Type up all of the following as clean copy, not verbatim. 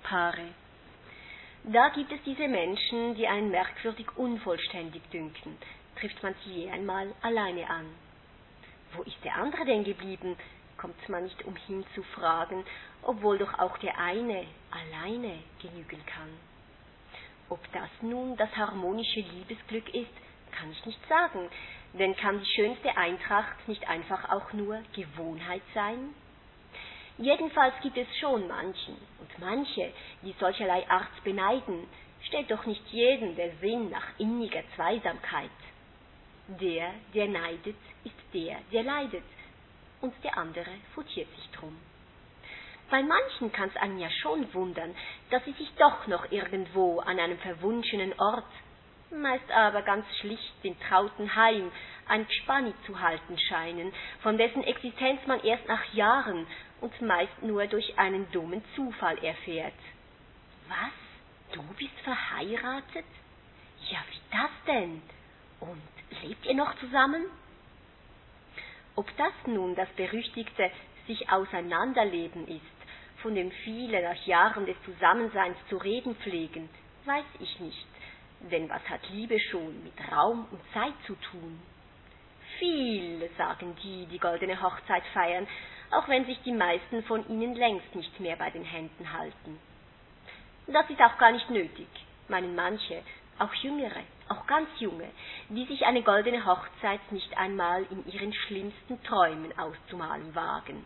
Paare. Da gibt es diese Menschen, die einen merkwürdig unvollständig dünken. Trifft man sie je einmal alleine an. Wo ist der andere denn geblieben? Kommt man nicht umhin zu fragen, obwohl doch auch der eine alleine genügen kann. Ob das nun das harmonische Liebesglück ist, kann ich nicht sagen, denn kann die schönste Eintracht nicht einfach auch nur Gewohnheit sein? Jedenfalls gibt es schon manchen und manche, die solcherlei Art beneiden, stellt doch nicht jedem der Sinn nach inniger Zweisamkeit. Der neidet, ist der leidet, und der andere furtiert sich drum. Bei manchen kann es einen ja schon wundern, dass sie sich doch noch irgendwo an einem verwunschenen Ort, meist aber ganz schlicht im trauten Heim, ein Gespann zu halten scheinen, von dessen Existenz man erst nach Jahren und meist nur durch einen dummen Zufall erfährt. Was? Du bist verheiratet? Ja, wie das denn? Und lebt ihr noch zusammen? Ob das nun das berüchtigte sich auseinanderleben ist, von dem viele nach Jahren des Zusammenseins zu reden pflegen, weiß ich nicht, denn was hat Liebe schon mit Raum und Zeit zu tun? Viel, sagen die, die goldene Hochzeit feiern, auch wenn sich die meisten von ihnen längst nicht mehr bei den Händen halten. Das ist auch gar nicht nötig, meinen manche, auch Jüngere, auch ganz Junge, die sich eine goldene Hochzeit nicht einmal in ihren schlimmsten Träumen auszumalen wagen.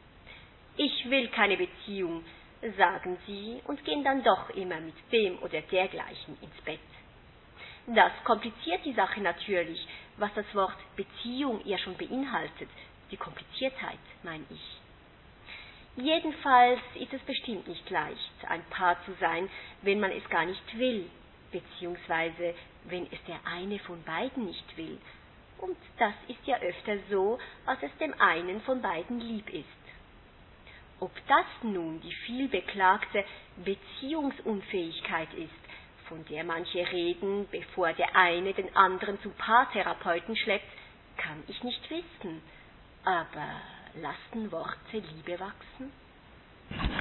Ich will keine Beziehung, sagen sie und gehen dann doch immer mit dem oder dergleichen ins Bett. Das kompliziert die Sache natürlich, was das Wort Beziehung ja schon beinhaltet, die Kompliziertheit, meine ich. Jedenfalls ist es bestimmt nicht leicht, ein Paar zu sein, wenn man es gar nicht will, beziehungsweise wenn es der eine von beiden nicht will. Und das ist ja öfter so, als es dem einen von beiden lieb ist. Ob das nun die vielbeklagte Beziehungsunfähigkeit ist, von der manche reden, bevor der eine den anderen zum Paartherapeuten schleppt, kann ich nicht wissen. Aber lassen Worte Liebe wachsen?